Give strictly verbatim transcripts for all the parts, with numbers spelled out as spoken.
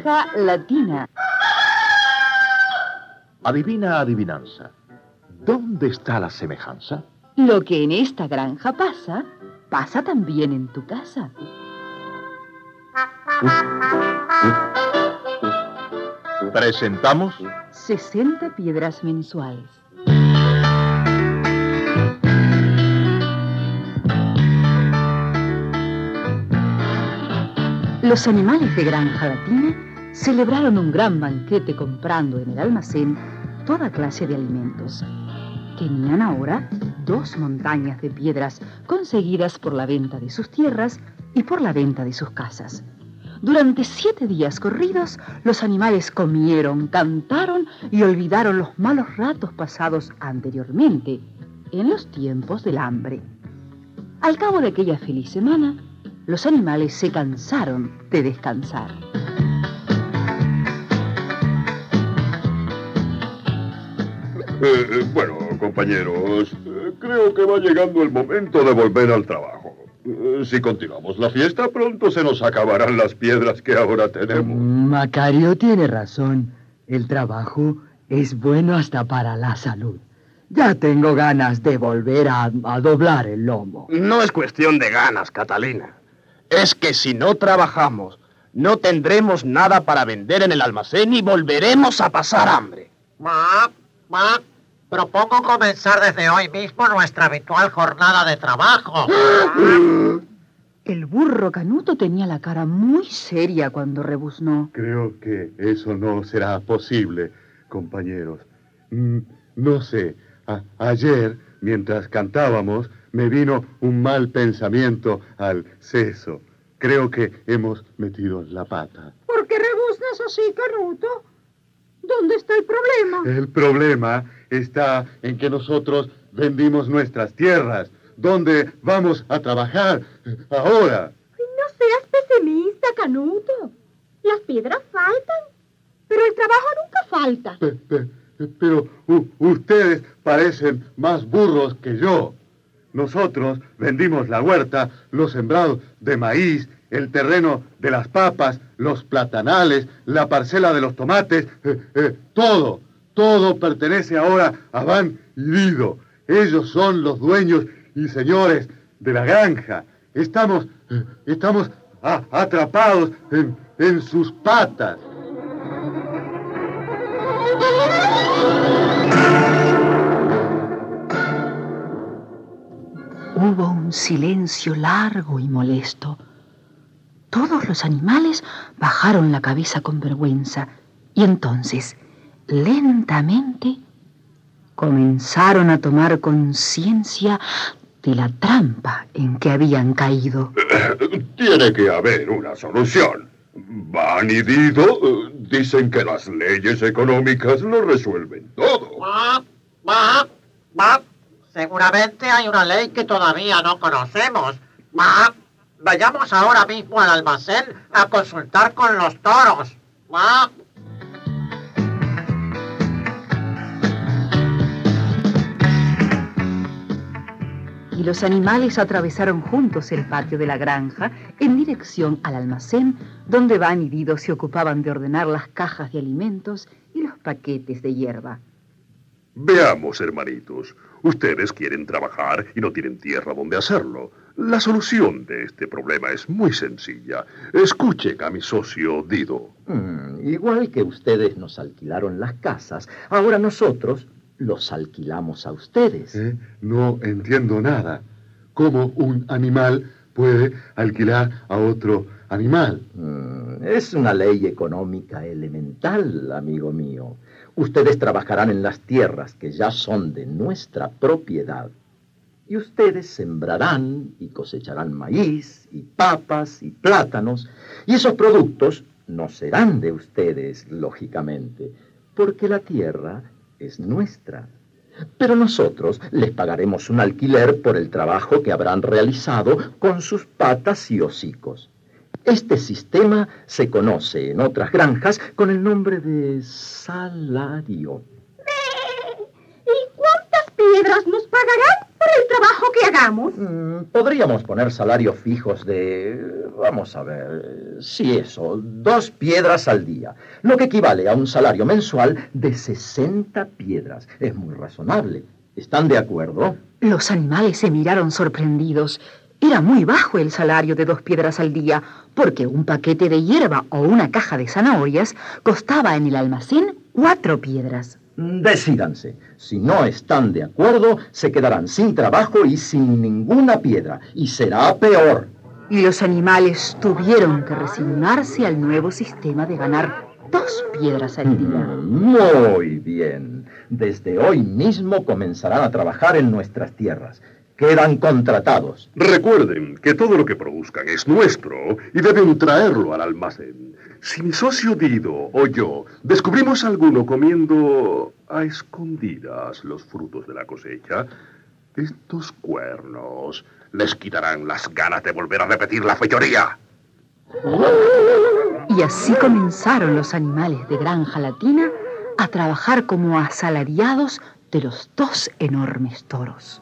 granja latina. Adivina adivinanza. ¿Dónde está la semejanza? Lo que en esta granja pasa, pasa también en tu casa. Presentamos sesenta piedras mensuales. Los animales de Granja Latina celebraron un gran banquete comprando en el almacén toda clase de alimentos. Tenían ahora dos montañas de piedras conseguidas por la venta de sus tierras y por la venta de sus casas. Durante siete días corridos, los animales comieron, cantaron y olvidaron los malos ratos pasados anteriormente, en los tiempos del hambre. Al cabo de aquella feliz semana, los animales se cansaron de descansar. Eh, bueno, compañeros, eh, creo que va llegando el momento de volver al trabajo. Eh, si continuamos la fiesta, pronto se nos acabarán las piedras que ahora tenemos. Macario tiene razón. El trabajo es bueno hasta para la salud. Ya tengo ganas de volver a, a doblar el lomo. No es cuestión de ganas, Catalina. Es que si no trabajamos, no tendremos nada para vender en el almacén y volveremos a pasar hambre. Ma, ma, propongo comenzar desde hoy mismo nuestra habitual jornada de trabajo. El burro Canuto tenía la cara muy seria cuando rebuznó. Creo que eso no será posible, compañeros. Mm, no sé, a- ayer, mientras cantábamos, me vino un mal pensamiento al seso. Creo que hemos metido la pata. ¿Por qué rebuznas así, Canuto? ¿Dónde está el problema? El problema está en que nosotros vendimos nuestras tierras. ¿Dónde vamos a trabajar ahora? No seas pesimista, Canuto. Las piedras faltan, pero el trabajo nunca falta. Pe- pe- Pero u- ustedes parecen más burros que yo. Nosotros vendimos la huerta, los sembrados de maíz, el terreno de las papas, los platanales, la parcela de los tomates, eh, eh, todo, todo pertenece ahora a Van y Dido. Ellos son los dueños y señores de la granja. Estamos, eh, estamos a- atrapados en, en sus patas. Hubo un silencio largo y molesto. Todos los animales bajaron la cabeza con vergüenza y entonces, lentamente, comenzaron a tomar conciencia de la trampa en que habían caído. Tiene que haber una solución. Van y Dido eh, dicen que las leyes económicas lo resuelven todo. Ma, ma, ma. Seguramente hay una ley que todavía no conocemos. Ma, vayamos ahora mismo al almacén a consultar con los toros. Ma. Y los animales atravesaron juntos el patio de la granja en dirección al almacén, donde Van y Dido se ocupaban de ordenar las cajas de alimentos y los paquetes de hierba. Veamos, hermanitos. Ustedes quieren trabajar y no tienen tierra donde hacerlo. La solución de este problema es muy sencilla. Escuchen a mi socio Dido. Mm, igual que ustedes nos alquilaron las casas, ahora nosotros los alquilamos a ustedes. ¿Eh? No entiendo nada. ¿Cómo un animal puede alquilar a otro animal? Mm, es una ley económica elemental, amigo mío. Ustedes trabajarán en las tierras que ya son de nuestra propiedad. Y ustedes sembrarán y cosecharán maíz y papas y plátanos. Y esos productos no serán de ustedes, lógicamente, porque la tierra es nuestra. Pero nosotros les pagaremos un alquiler por el trabajo que habrán realizado con sus patas y hocicos. Este sistema se conoce en otras granjas con el nombre de salario. ¿Y cuántas piedras nos pagarán por el trabajo que hagamos. Mm, podríamos poner salarios fijos de, vamos a ver, sí eso, dos piedras al día, lo que equivale a un salario mensual de sesenta piedras. Es muy razonable. ¿Están de acuerdo? Los animales se miraron sorprendidos. Era muy bajo el salario de dos piedras al día, porque un paquete de hierba o una caja de zanahorias costaba en el almacén cuatro piedras. Decídanse. Si no están de acuerdo, se quedarán sin trabajo y sin ninguna piedra. Y será peor. Y los animales tuvieron que resignarse al nuevo sistema de ganar dos piedras al día. Muy bien. Desde hoy mismo comenzarán a trabajar en nuestras tierras. Quedan contratados. Recuerden que todo lo que produzcan es nuestro y deben traerlo al almacén. Si mi socio Dido o yo descubrimos a alguno comiendo a escondidas los frutos de la cosecha, estos cuernos les quitarán las ganas de volver a repetir la fechoría. Y así comenzaron los animales de Granja Latina a trabajar como asalariados de los dos enormes toros.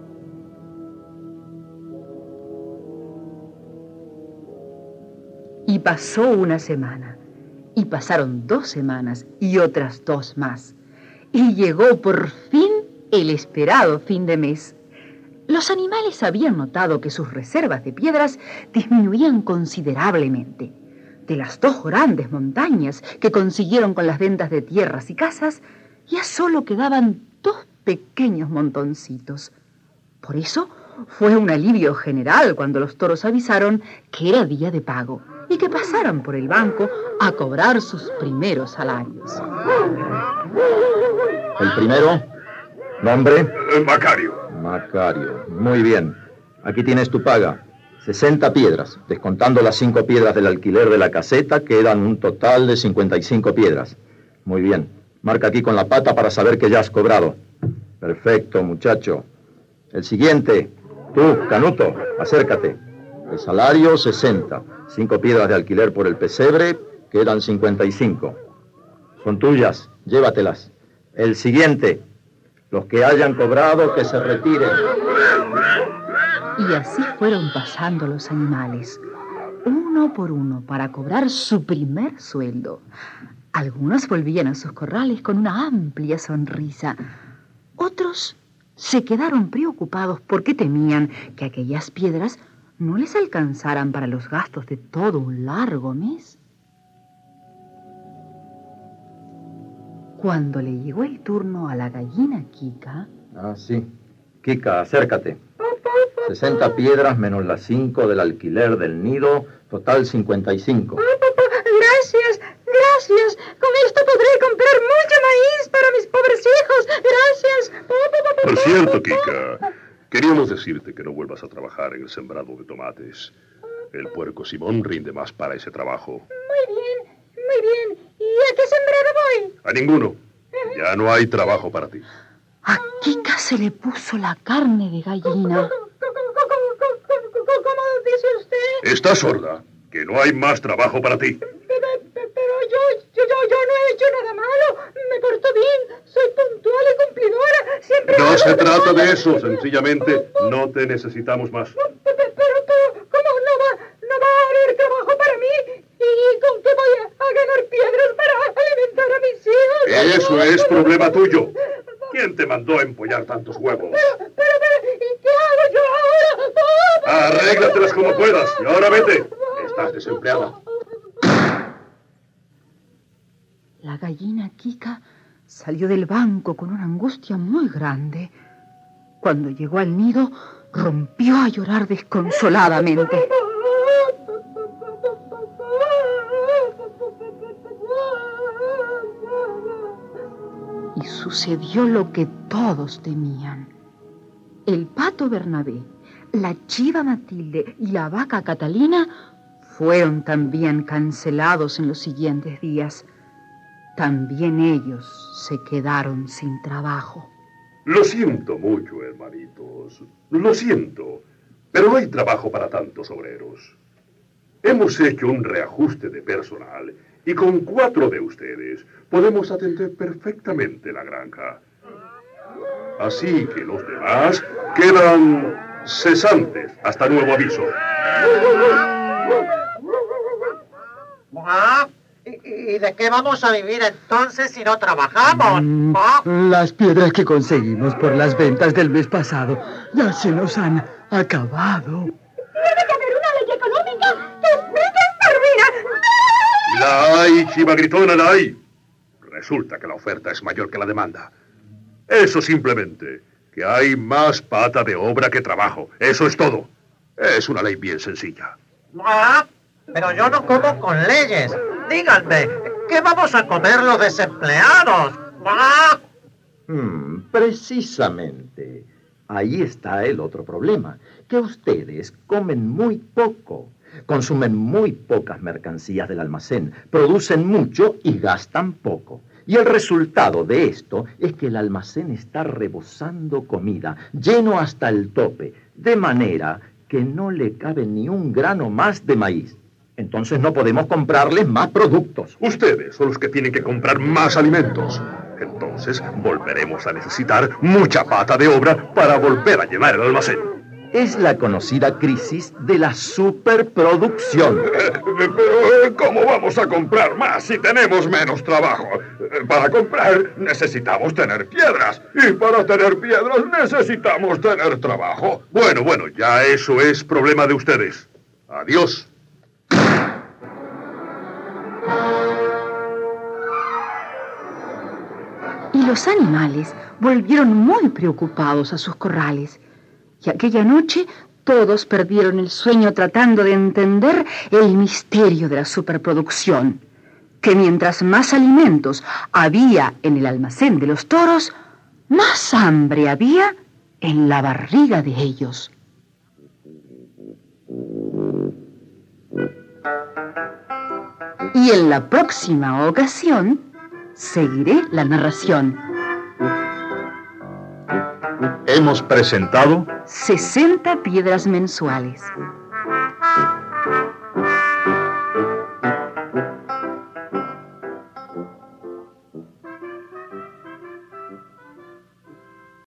Y pasó una semana, y pasaron dos semanas y otras dos más. Y llegó por fin el esperado fin de mes. Los animales habían notado que sus reservas de piedras disminuían considerablemente. De las dos grandes montañas que consiguieron con las ventas de tierras y casas, ya solo quedaban dos pequeños montoncitos. Por eso fue un alivio general cuando los toros avisaron que era día de pago y que pasaran por el banco a cobrar sus primeros salarios. ¿El primero? ¿Nombre? Eh, Macario. Macario. Muy bien. Aquí tienes tu paga. sesenta piedras. Descontando las cinco piedras del alquiler de la caseta, quedan un total de cincuenta y cinco piedras. Muy bien. Marca aquí con la pata para saber que ya has cobrado. Perfecto, muchacho. El siguiente. Tú, Canuto, acércate. El salario, sesenta. Cinco piedras de alquiler por el pesebre, quedan cincuenta y cinco. Son tuyas, llévatelas. El siguiente. Los que hayan cobrado, que se retiren. Y así fueron pasando los animales, uno por uno, para cobrar su primer sueldo. Algunos volvían a sus corrales con una amplia sonrisa. Otros se quedaron preocupados porque temían que aquellas piedras no les alcanzaran para los gastos de todo un largo mes. Cuando le llegó el turno a la gallina Kika... Ah, sí. Kika, acércate. sesenta piedras menos las cinco del alquiler del nido, total cincuenta y cinco. Gracias, gracias. Con esto podré comprar mucho maíz para mis pobres hijos. Gracias. Por cierto, Kika, queríamos decirte que no vuelvas a trabajar en el sembrado de tomates. El puerco Simón rinde más para ese trabajo. Muy bien, muy bien. ¿Y a qué sembrado voy? A ninguno. Ya no hay trabajo para ti. A Kika se le puso la carne de gallina. ¿Cómo dice usted? ¿Estás sorda? Que no hay más trabajo para ti. Pero, pero yo, yo, yo, yo no he hecho nada malo. Me porto bien. Soy puntual y cumplidora. Siempre... No se trata de eso. Sencillamente, no te necesitamos más. Pero, pero, ¿cómo no va, no va a haber trabajo para mí? ¿Y con qué voy a, a ganar piedras para alimentar a mis hijos? Eso es problema tuyo. ¿Quién te mandó a empollar tantos huevos? Pero, pero, pero, ¿y qué hago yo ahora? Arréglatelas como puedas. Y ahora vete. Estás desempleada. La gallina Kika salió del banco con una angustia muy grande. Cuando llegó al nido, rompió a llorar desconsoladamente. Y sucedió lo que todos temían. El pato Bernabé, la chiva Matilde y la vaca Catalina fueron también cancelados en los siguientes días. También ellos se quedaron sin trabajo. Lo siento mucho, hermanitos. Lo siento. Pero no hay trabajo para tantos obreros. Hemos hecho un reajuste de personal y con cuatro de ustedes podemos atender perfectamente la granja. Así que los demás quedan cesantes hasta nuevo aviso. Ah, ¿y, y de qué vamos a vivir entonces si no trabajamos? Mm, Ah, las piedras que conseguimos por las ventas del mes pasado ya se nos han acabado. Tiene que haber una ley económica que explique esta ruina. La hay, chiva gritona, la hay. Resulta que la oferta es mayor que la demanda. Eso simplemente, que hay más pata de obra que trabajo. Eso es todo. Es una ley bien sencilla. ah, pero yo no como con leyes. Díganme, ¿qué vamos a comer los desempleados? Ah, Hmm, precisamente. Ahí está el otro problema, que ustedes comen muy poco, consumen muy pocas mercancías del almacén, producen mucho y gastan poco. Y el resultado de esto es que el almacén está rebosando comida, lleno hasta el tope, de manera que no le cabe ni un grano más de maíz. Entonces no podemos comprarles más productos. Ustedes son los que tienen que comprar más alimentos. Entonces volveremos a necesitar mucha pata de obra para volver a llenar el almacén. Es la conocida crisis de la superproducción. Pero, ¿cómo vamos a comprar más si tenemos menos trabajo? Para comprar necesitamos tener piedras. Y para tener piedras necesitamos tener trabajo. Bueno, bueno, ya eso es problema de ustedes. Adiós. Y los animales volvieron muy preocupados a sus corrales. Y aquella noche todos perdieron el sueño tratando de entender el misterio de la superproducción. Que mientras más alimentos había en el almacén de los toros, más hambre había en la barriga de ellos. Y en la próxima ocasión seguiré la narración. Hemos presentado sesenta piedras mensuales.